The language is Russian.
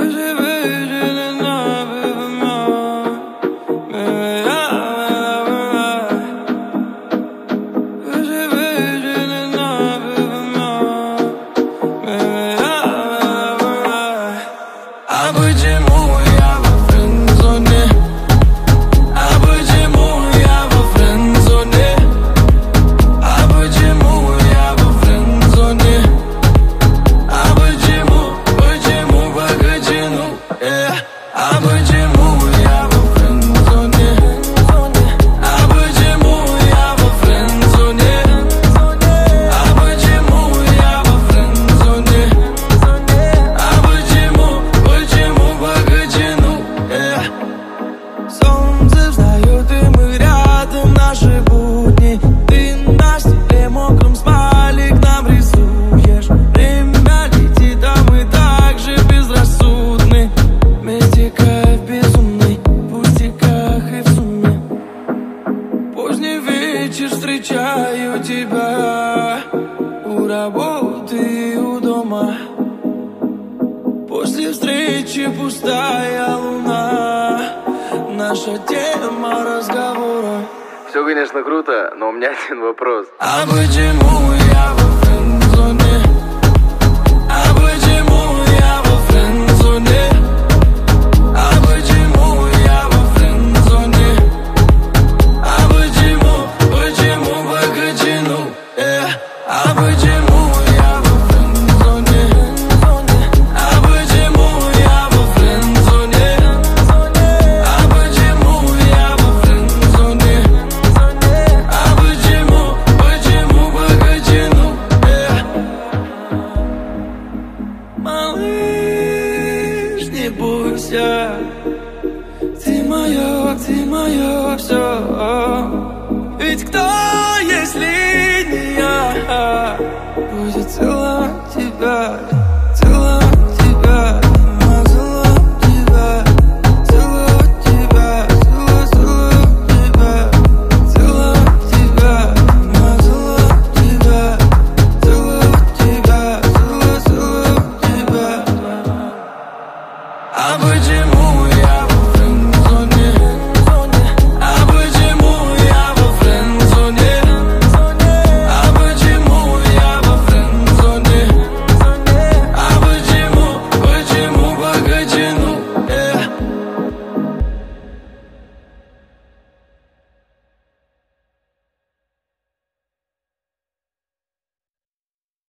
Солнце встает, и мы рядом, наши будни. Ты на стекле мокром смайлик нам рисуешь. Время летит, а мы так же безрассудны. Вместе кайф безумный, в пустяках и в сумме. Поздний вечер, встречаю тебя у работы и у дома. После встречи пустая луна, наша тема разговора. Все, конечно, круто, но у меня один вопрос. А почему я во френд-зоне? А почему я во френд-зоне? А почему я во френд-зоне? А почему покачину? А почему я во френд-зоне? А почему я во френд-зоне? А почему я во френд-зоне? А почему покачину? Малыш, не бойся, ты мое все. Ведь кто, если не я, будет целовать тебя?